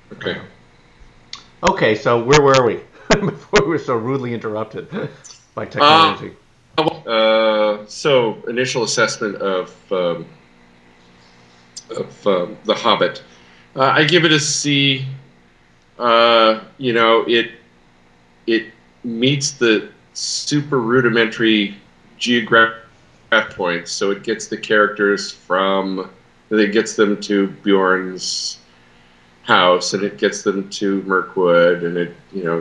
Okay. Okay, so where were we before we were so rudely interrupted by Uh, technology? so initial assessment of The Hobbit. I give it a C. It meets the super rudimentary geographic points, so it gets the characters from, it gets them to Bjorn's house, and it gets them to Mirkwood, and it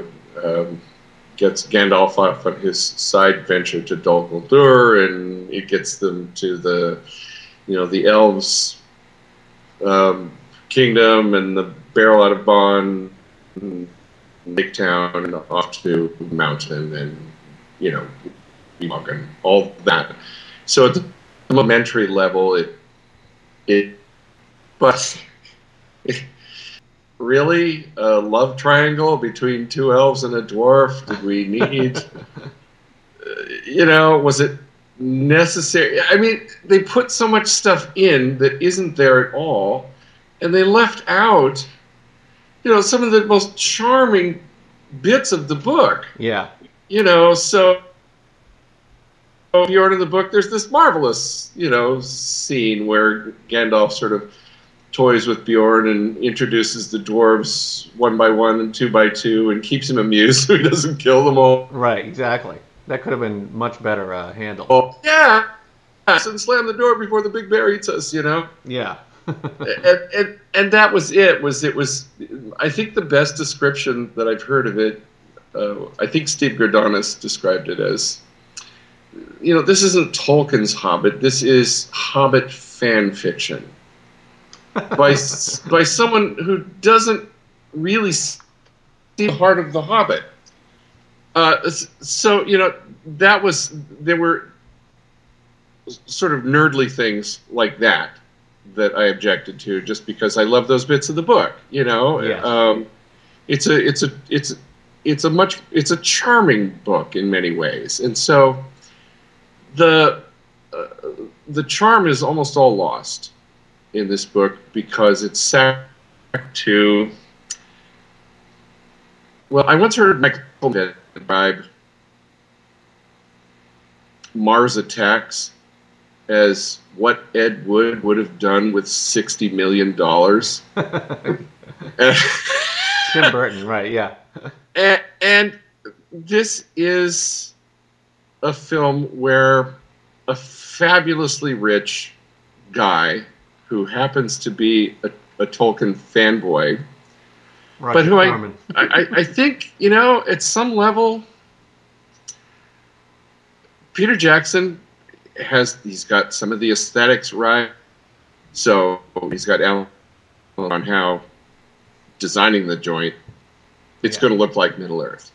gets Gandalf off on his side venture to Dol Guldur, and it gets them to the elves' um, kingdom and the barrel out of Bonn, and Lake Town, and off to Mountain, and you know, and all that. So at the elementary level, it but really a love triangle between two elves and a dwarf? Did we need? Was it necessary? I mean, they put so much stuff in that isn't there at all, and they left out, some of the most charming bits of the book. Yeah, So if you're in the book, there's this marvelous, scene where Gandalf sort of toys with Bjorn and introduces the dwarves one by one and two by two and keeps him amused so he doesn't kill them all. right, exactly. That could have been much better handled. Yeah, and slam the door before the big bear eats us. Yeah. And that was it. I think the best description that I've heard of it. I think Steve Gordonis described it as, this isn't Tolkien's Hobbit. This is Hobbit fan fiction by someone who doesn't really see the heart of the Hobbit. So there were sort of nerdly things like that I objected to, just because I love those bits of the book. Yes. It's a charming book in many ways, and so the uh, the charm is almost all lost in this book because it's set to. Well, I once heard Michael describe Mars Attacks as what Ed Wood would have done with $60 million. Tim Burton, right? Yeah. And this is a film where a fabulously rich guy who happens to be a Tolkien fanboy, but Roger who I, Corman. I, I think, at some level, Peter Jackson he's got some of the aesthetics right. So he's got Alan on how designing the joint, it's Yeah. going to look like Middle Earth.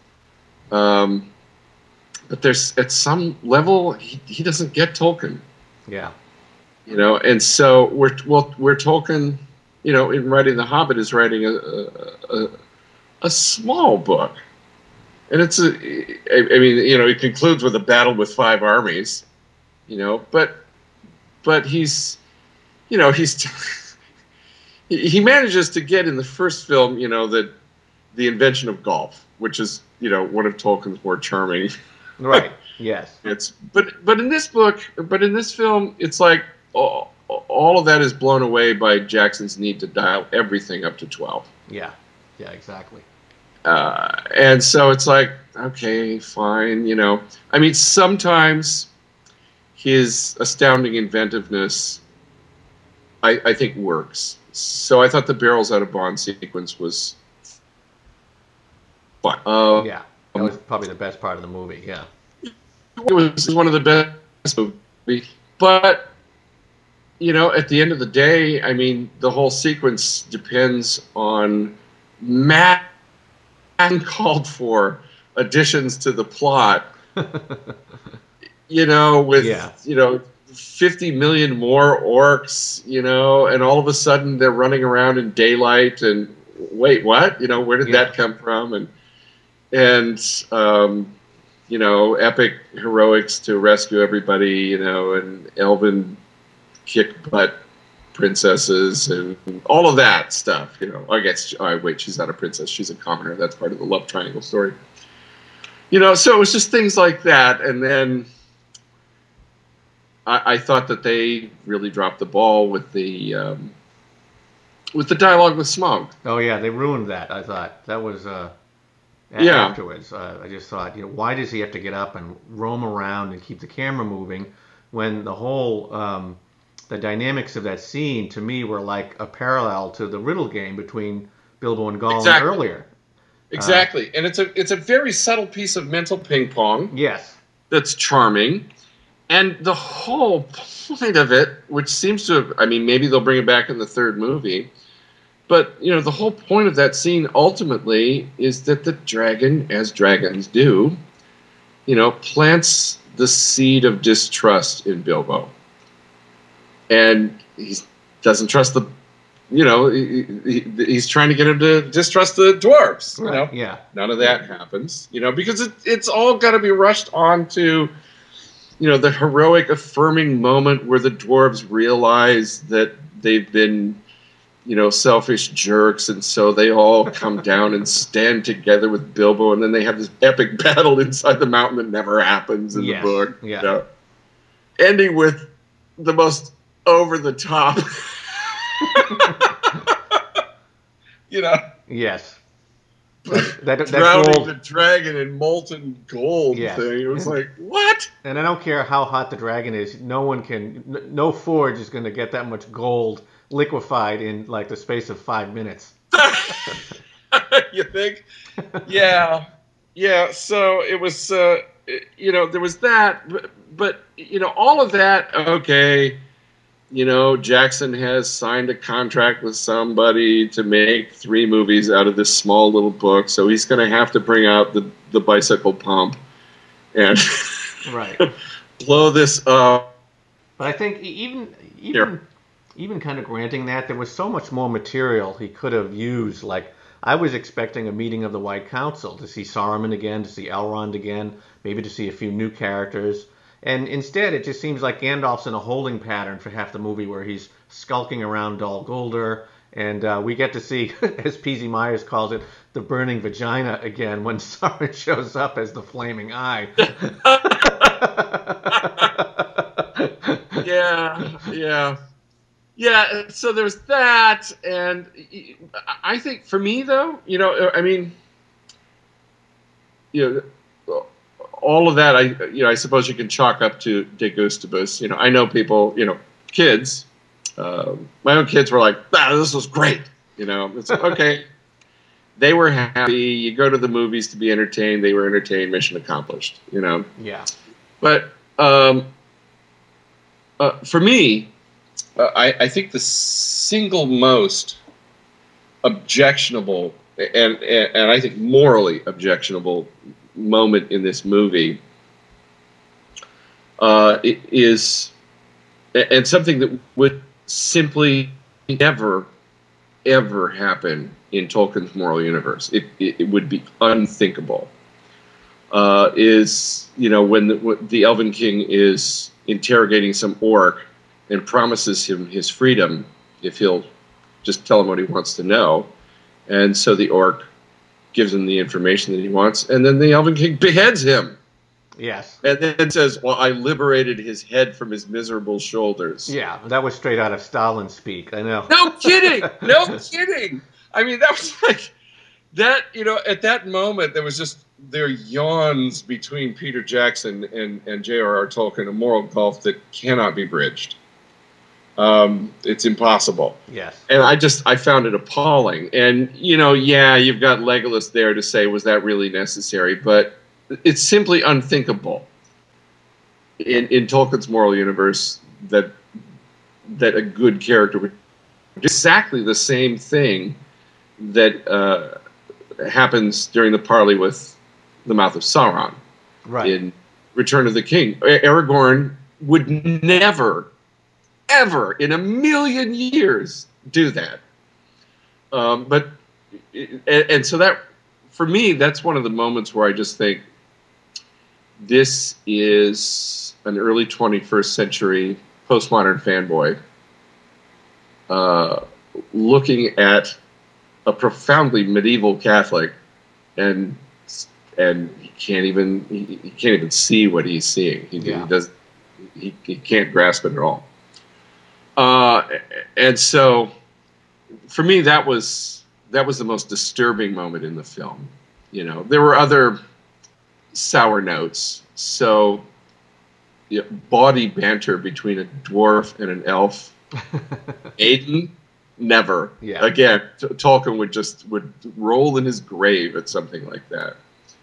But there's, at some level, he doesn't get Tolkien, Yeah. and so we're Tolkien, in writing The Hobbit, is writing a small book, and I mean, it concludes with a battle with 5 armies, but he's he manages to get in the first film, that the invention of golf, which is, one of Tolkien's more charming. Right. Yes. But in this film, it's like all of that is blown away by Jackson's need to dial everything up to 12. Yeah. Yeah. Exactly. And so it's like, okay, fine. I mean, sometimes his astounding inventiveness, I think, works. So I thought the barrels out of Bond sequence was fun. Yeah. That was probably the best part of the movie. Yeah. It was one of the best movies. But, at the end of the day, I mean, the whole sequence depends on mad called for additions to the plot, with, Yeah. 50 million more orcs, and all of a sudden they're running around in daylight, and wait, what? Where did Yeah. that come from? And epic heroics to rescue everybody, and Elvin kick butt princesses and all of that stuff. You know, I guess. Oh, wait, she's not a princess; she's a commoner. That's part of the love triangle story. You know, so it was just things like that, and then I thought that they really dropped the ball with the dialogue with Smaug. Oh yeah, they ruined that. I thought that was Yeah, afterwards. I just thought, why does he have to get up and roam around and keep the camera moving when the whole the dynamics of that scene to me were like a parallel to the riddle game between Bilbo and Gollum exactly. earlier. Exactly, and it's a very subtle piece of mental ping pong. Yes. That's charming, and the whole point of it, which seems to have, I mean, maybe they'll bring it back in the third movie, but the whole point of that scene ultimately is that the dragon, as dragons do, plants the seed of distrust in Bilbo, and he doesn't trust the. He's trying to get him to distrust the dwarves. Right. Yeah. None of that happens. Because it's all got to be rushed on to, the heroic affirming moment where the dwarves realize that they've been, selfish jerks, and so they all come down and stand together with Bilbo, and then they have this epic battle inside the mountain that never happens in the book. Yeah. Ending with the most over the top. Yes. Drowning the dragon in molten gold yes. thing. It was like, what? And I don't care how hot the dragon is. No forge is going to get that much gold liquefied in like the space of 5 minutes. You think? Yeah. Yeah. So it was, there was that, but all of that. Okay. Jackson has signed a contract with somebody to make 3 movies out of this small little book, so he's going to have to bring out the bicycle pump and right. blow this up. But I think even kind of granting that, there was so much more material he could have used. Like, I was expecting a meeting of the White Council to see Saruman again, to see Elrond again, maybe to see a few new characters. And instead, it just seems like Gandalf's in a holding pattern for half the movie where he's skulking around Dol Guldur. And we get to see, as P.Z. Myers calls it, the burning vagina again when Sauron shows up as the flaming eye. Yeah, so there's that. And I think for me, though, all of that, I suppose you can chalk up to De Gustibus. I know people, kids. My own kids were like, this was great. It's okay. They were happy. You go to the movies to be entertained. They were entertained. Mission accomplished. Yeah. But for me, I think the single most objectionable and I think morally objectionable moment in this movie is, and something that would simply never, ever happen in Tolkien's moral universe. It would be unthinkable. Is when the Elven King is interrogating some orc and promises him his freedom if he'll just tell him what he wants to know, and so the orc gives him the information that he wants, and then the Elven King beheads him. Yes. And then says, well, I liberated his head from his miserable shoulders. Yeah, that was straight out of Stalin speak, I know. No kidding! No kidding! I mean, that was like, that, at that moment, there yawns between Peter Jackson and J.R.R. Tolkien, a moral gulf that cannot be bridged. It's impossible. Yes. And I found it appalling. And, you've got Legolas there to say, was that really necessary? But it's simply unthinkable in Tolkien's moral universe that a good character would do exactly the same thing that happens during the parley with the mouth of Sauron. Right. In Return of the King. Aragorn would never, ever in a million years do that. But so that, for me, that's one of the moments where I just think this is an early 21st century postmodern fanboy uh, looking at a profoundly medieval Catholic, and he can't even see what he's seeing. He can't grasp it at all. And so, for me, that was the most disturbing moment in the film. There were other sour notes. So, bawdy banter between a dwarf and an elf. Aiden, never. Yeah. Again, Tolkien would roll in his grave at something like that.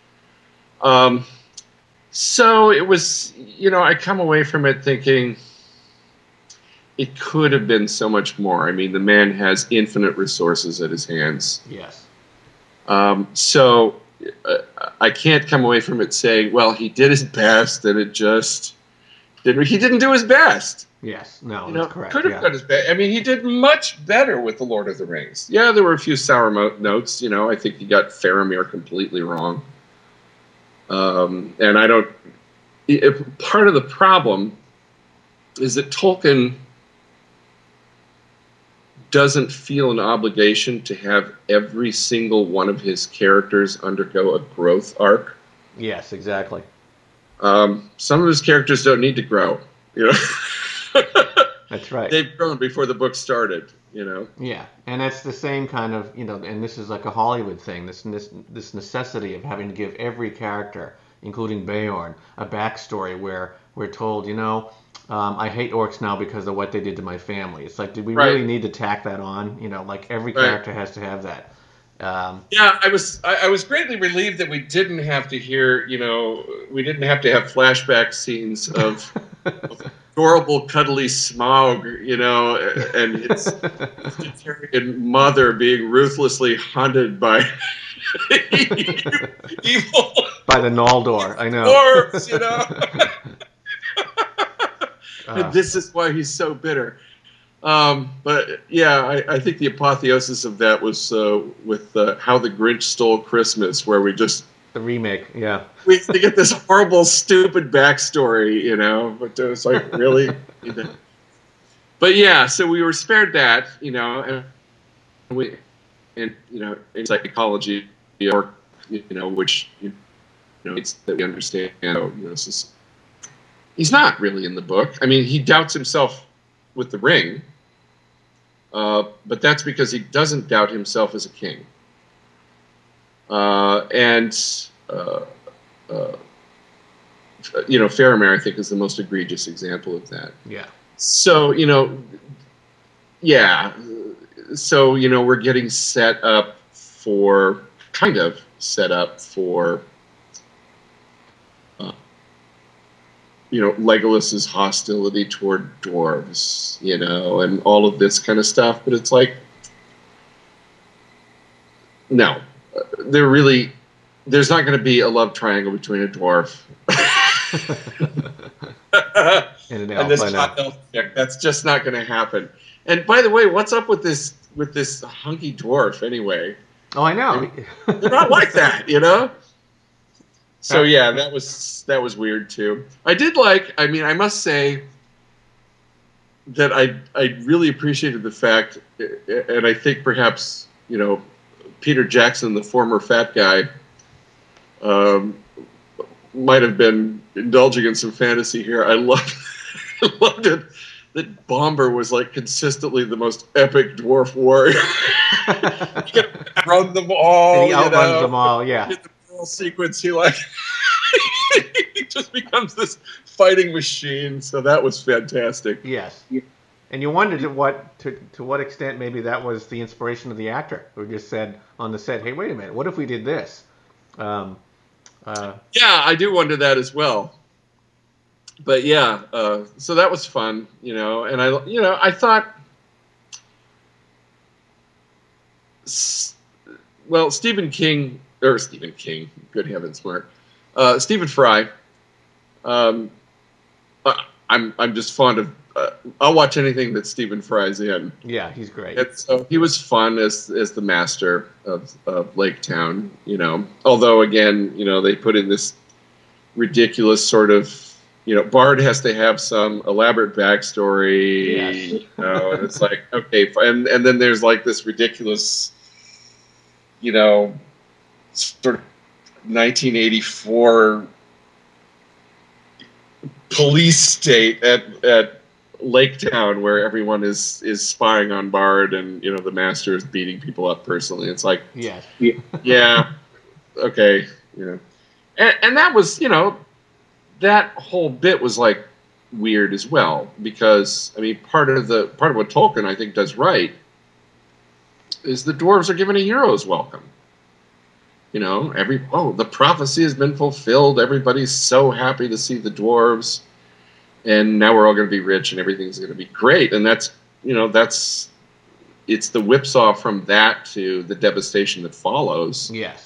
So it was, I come away from it thinking it could have been so much more. I mean, the man has infinite resources at his hands. Yes. So I can't come away from it saying, well, he did his best, and it just didn't. He didn't do his best. Yes. No, that's correct. Could have done his best. I mean, he did much better with The Lord of the Rings. Yeah, there were a few sour notes. I think he got Faramir completely wrong. And I don't. Part of the problem is that Tolkien doesn't feel an obligation to have every single one of his characters undergo a growth arc. Yes, exactly. Some of his characters don't need to grow. That's right. They've grown before the book started. Yeah, and it's the same kind of and this is like a Hollywood thing. This necessity of having to give every character, including Beorn, a backstory where we're told, I hate orcs now because of what they did to my family. It's like, did we really need to tack that on? Like every character has to have that. Yeah, I was greatly relieved that we didn't have to hear, we didn't have to have flashback scenes of adorable, cuddly Smaug, and his vegetarian mother being ruthlessly hunted by evil by the Noldor. I know. Dwarves, And this is why he's so bitter. But yeah, I think the apotheosis of that was with How the Grinch Stole Christmas, where we just the remake. Yeah, we get this horrible, stupid backstory, But it was like really. But yeah, so we were spared that, and we, and in psychology, or which it's that we understand. He's not really in the book. I mean, he doubts himself with the ring. But that's because he doesn't doubt himself as a king. Faramir, I think, is the most egregious example of that. Yeah. So, we're getting set up for Legolas's hostility toward dwarves, and all of this kind of stuff. But it's like, no, there's not going to be a love triangle between a dwarf and this hot elf chick. That's just not going to happen. And by the way, what's up with this hunky dwarf anyway? Oh, I know. They're not like that, So yeah, that was weird too. I must say that I really appreciated the fact, and I think perhaps Peter Jackson, the former fat guy, might have been indulging in some fantasy here. I loved it that Bombur was like consistently the most epic dwarf warrior. He can run them all. And he outruns them all. Yeah. In the whole sequence, he just becomes this fighting machine. So that was fantastic. Yes. And you wondered to what extent maybe that was the inspiration of the actor who just said on the set, "Hey, wait a minute, what if we did this?" Yeah, I do wonder that as well. But yeah, so that was fun, and I thought, well, Stephen King, good heavens, Mark, Stephen Fry. I'm just fond of. I'll watch anything that Stephen Fry's in. Yeah, he's great. So he was fun as the master of Lake Town, Although again, they put in this ridiculous sort of Bard has to have some elaborate Yes. backstory, and it's like, okay, and then there's like this ridiculous, sort of 1984 police state at Lake Town where everyone is spying on Bard, and the master is beating people up personally. It's like, Yes. yeah, okay, and that was, that whole bit was like weird as well, because I mean part of what Tolkien I think does right is the dwarves are given a hero's welcome. The prophecy has been fulfilled. Everybody's so happy to see the dwarves, and now we're all going to be rich and everything's going to be great. And that's it's the whipsaw from that to the devastation that follows. Yes.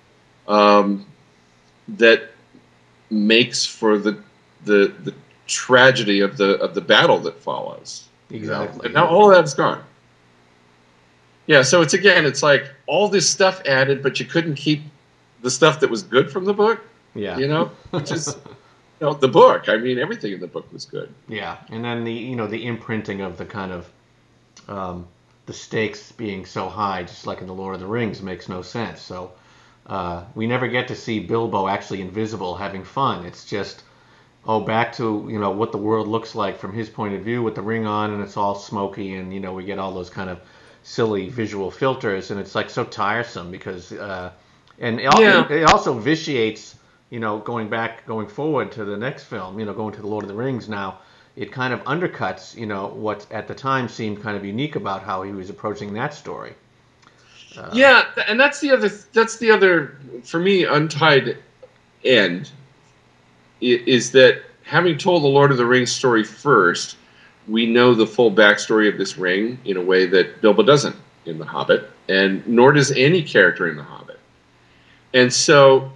That makes for the tragedy of the battle that follows. Exactly. And now all that's gone. Yeah, so it's like all this stuff added, but you couldn't keep the stuff that was good from the book. Yeah. Which is the book. I mean, everything in the book was good. Yeah, and then the imprinting of the kind of the stakes being so high, just like in the Lord of the Rings, makes no sense. So we never get to see Bilbo actually invisible having fun. It's just back to what the world looks like from his point of view with the ring on, and it's all smoky, and we get all those kind of silly visual filters, and it's like so tiresome because it also vitiates going forward to the next film, going to the Lord of the Rings now. It kind of undercuts what at the time seemed kind of unique about how he was approaching that story. And that's the other for me untied end is that having told the Lord of the Rings story first, we know the full backstory of this ring in a way that Bilbo doesn't in The Hobbit, and nor does any character in The Hobbit. And so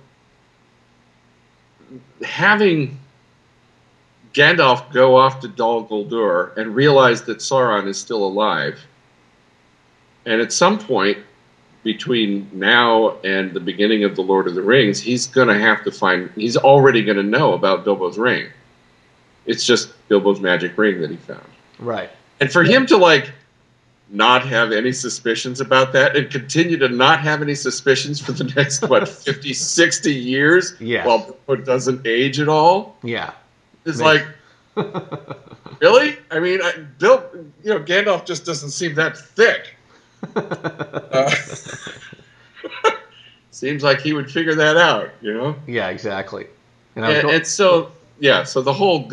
having Gandalf go off to Dol Guldur and realize that Sauron is still alive, and at some point between now and the beginning of the Lord of the Rings, he's already going to know about Bilbo's ring. It's just Bilbo's magic ring that he found. Right. And for him to not have any suspicions about that and continue to not have any suspicions for the next 50, 60 years while Bilbo doesn't age at all. Yeah. It's like, really? I mean, Gandalf just doesn't seem that thick. Seems like he would figure that out, Yeah, exactly. So the whole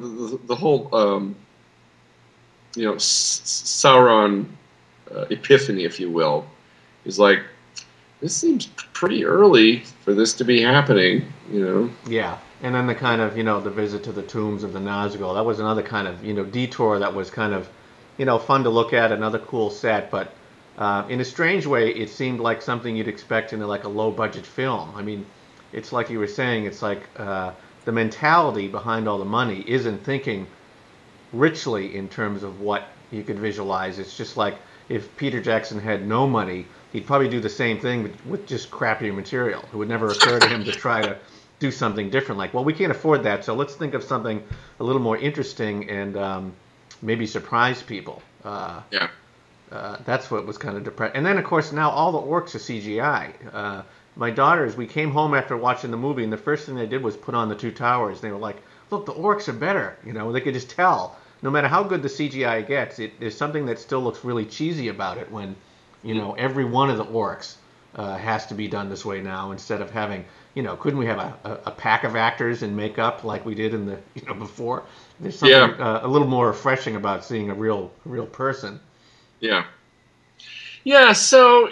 Sauron epiphany, if you will, is like, this seems pretty early for this to be happening, Yeah, and then the kind of the visit to the tombs of the Nazgul, that was another kind of detour that was kind of fun to look at, another cool set, but in a strange way, it seemed like something you'd expect in a low budget film. I mean, it's like you were saying, it's like the mentality behind all the money isn't thinking richly in terms of what you could visualize. It's just like if Peter Jackson had no money, he'd probably do the same thing with just crappier material. It would never occur to him to try to do something different. Like, well, we can't afford that, so let's think of something a little more interesting and maybe surprise people. That's what was kind of depressing. And then, of course, now all the orcs are CGI. My daughters, we came home after watching the movie, and the first thing they did was put on the Two Towers. They were like, look, the orcs are better. They could just tell. No matter how good the CGI gets, there's something that still looks really cheesy about it when, every one of the orcs has to be done this way now instead of having, couldn't we have a pack of actors in makeup like we did in the, before? There's something a little more refreshing about seeing a real person. Yeah. Yeah, so,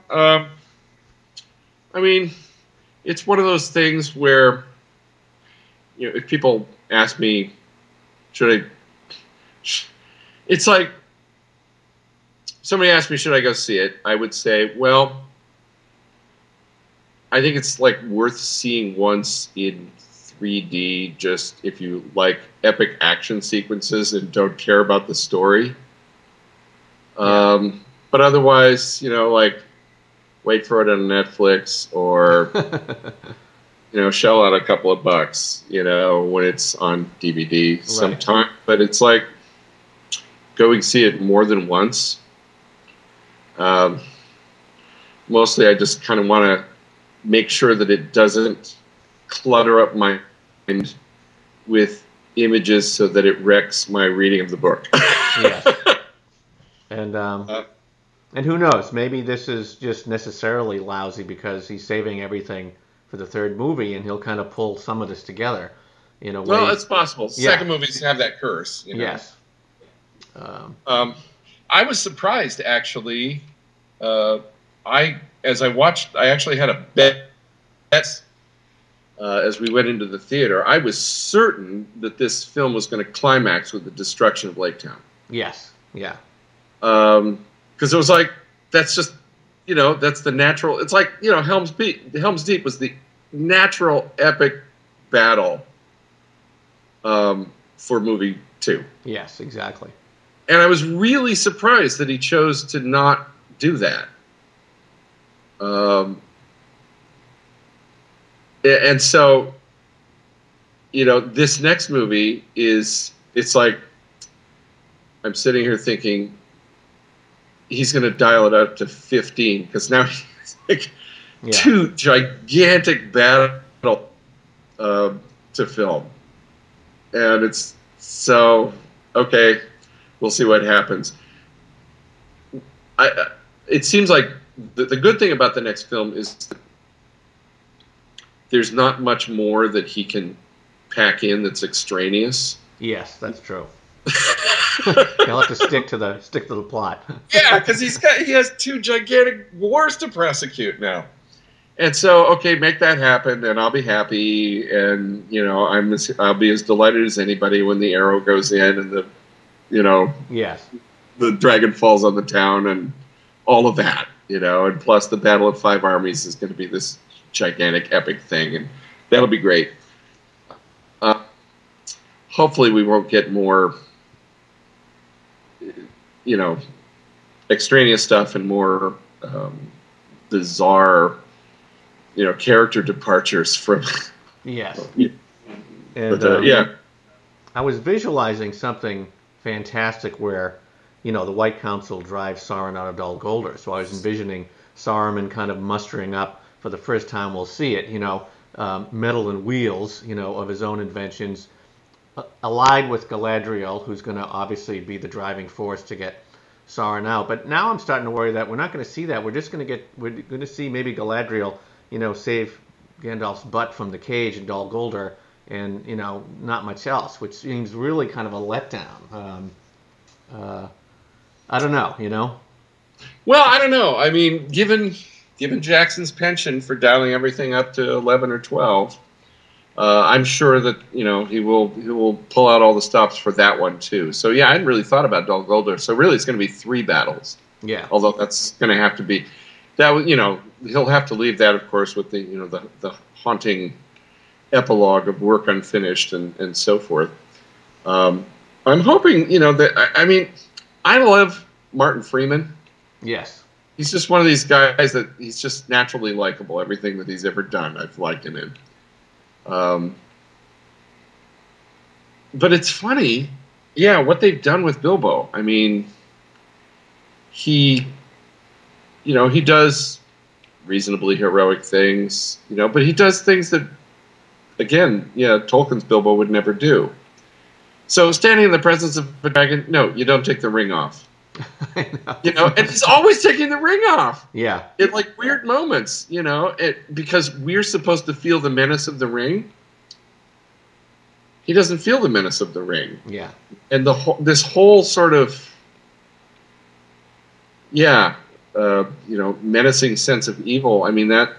I mean, it's one of those things where, if people ask me, it's like, somebody asked me, should I go see it? I would say, well, I think it's worth seeing once in 3D, just if you like epic action sequences and don't care about the story. But otherwise, wait for it on Netflix or shell out a couple of bucks, when it's on DVD sometime. But it's like going see it more than once. Mostly, I just kind of want to make sure that it doesn't clutter up my mind with images so that it wrecks my reading of the book. Yes. And who knows? Maybe this is just necessarily lousy because he's saving everything for the third movie, and he'll kind of pull some of this together in a way. Well, it's possible. Second movies have that curse. Yes. I was surprised, actually. As I watched, I actually had a bet as we went into the theater. I was certain that this film was going to climax with the destruction of Lake Town. Yes. Yeah. Because it was like, that's just, that's the natural. It's like, Helm's Deep was the natural epic battle for movie 2. Yes, exactly. And I was really surprised that he chose to not do that. And so, this next movie it's like, I'm sitting here thinking, he's going to dial it up to 15 because now he's like two gigantic battles to film, and it's so okay. We'll see what happens. It seems like the good thing about the next film is that there's not much more that he can pack in that's extraneous. Yes, that's true. He'll have to stick to the plot. Yeah, because he has 2 gigantic wars to prosecute now, and so okay, make that happen, and I'll be happy, and I'll be as delighted as anybody when the arrow goes in and the dragon falls on the town and all of that, and plus the Battle of 5 Armies is going to be this gigantic epic thing, and that'll be great. Hopefully, we won't get more. Extraneous stuff and more bizarre, character departures from. Yes. And I was visualizing something fantastic where, the White Council drives Sauron out of Dol Guldur. So I was envisioning Saruman kind of mustering up for the first time we'll see it, metal and wheels, of his own inventions, allied with Galadriel, who's going to obviously be the driving force to get Sauron out. But now I'm starting to worry that we're not going to see that. We're going to see maybe Galadriel, save Gandalf's butt from the cage in Dol Guldur, and not much else, which seems really kind of a letdown. I don't know. Well, I don't know. I mean, given Jackson's penchant for dialing everything up to 11 or 12. I'm sure that he will pull out all the stops for that one too. So I hadn't really thought about Dol Guldur. So really, it's going to be 3 battles. Yeah. Although that's going to have to be that. He'll have to leave that, of course, with the haunting epilogue of work unfinished and so forth. I'm hoping that I love Martin Freeman. Yes. He's just one of these guys that he's just naturally likable. Everything that he's ever done, I've liked him in. But it's funny, what they've done with Bilbo. I mean, he does reasonably heroic things, but he does things that, again, Tolkien's Bilbo would never do. So standing in the presence of a dragon, no, you don't take the ring off. I know. And he's always taking the ring off. Yeah. In like weird moments, because we're supposed to feel the menace of the ring. He doesn't feel the menace of the ring. Yeah. And this whole sort of, menacing sense of evil. I mean, that,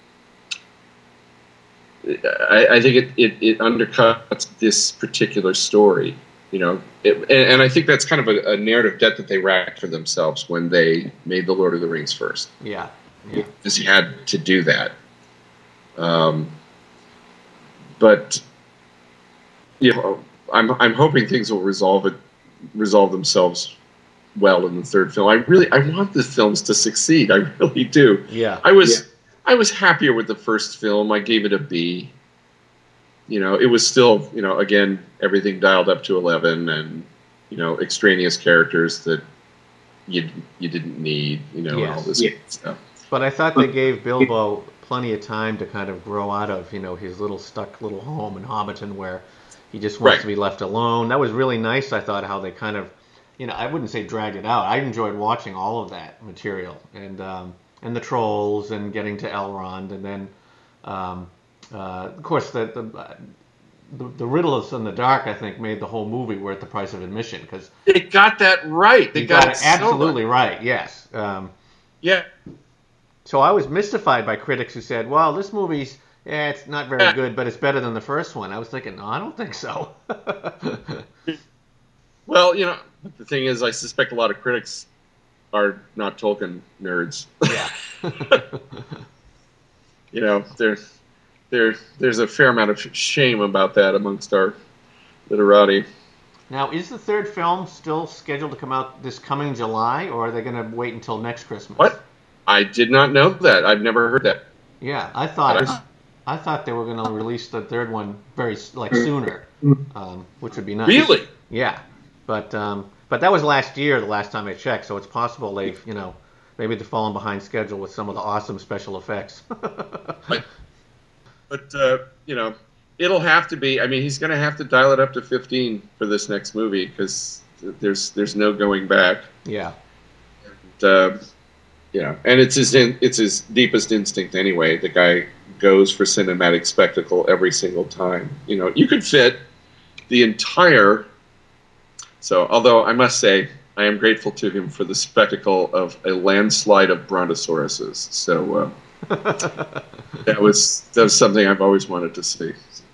I think it undercuts this particular story. And I think that's kind of a narrative debt that they racked for themselves when they made the Lord of the Rings first. Yeah. Because he had to do that. But I'm hoping things will resolve themselves well in the third film. I want the films to succeed. I really do. Yeah. I was I was happier with the first film. I gave it a B. It was still, again, everything dialed up to 11, and extraneous characters that you didn't need, and all this stuff. But I thought they gave Bilbo plenty of time to kind of grow out of, his little stuck little home in Hobbiton where he just wants to be left alone. That was really nice, I thought, how they kind of, I wouldn't say dragged it out. I enjoyed watching all of that material and the trolls and getting to Elrond, and then of course the riddles in the dark, I think, made the whole movie worth the price of admission because they got that right. They got it absolutely right. Yes. Yeah. So I was mystified by critics who said, "Well, this movie's it's not very good, but it's better than the first one." I was thinking, no, I don't think so. Well, the thing is, I suspect a lot of critics are not Tolkien nerds. Yeah. There's a fair amount of shame about that amongst our literati. Now, is the third film still scheduled to come out this coming July, or are they going to wait until next Christmas? What? I did not know that. I've never heard that. Yeah, I thought they were going to release the third one very sooner, which would be nice. Really? Yeah, but that was last year, the last time I checked, so it's possible they've maybe they're falling behind schedule with some of the awesome special effects. But it'll have to be. I mean, he's going to have to dial it up to 15 for this next movie because there's no going back. Yeah. And it's his deepest instinct anyway. The guy goes for cinematic spectacle every single time. You could fit the entire. So, although I must say, I am grateful to him for the spectacle of a landslide of brontosauruses. So that was something I've always wanted to see.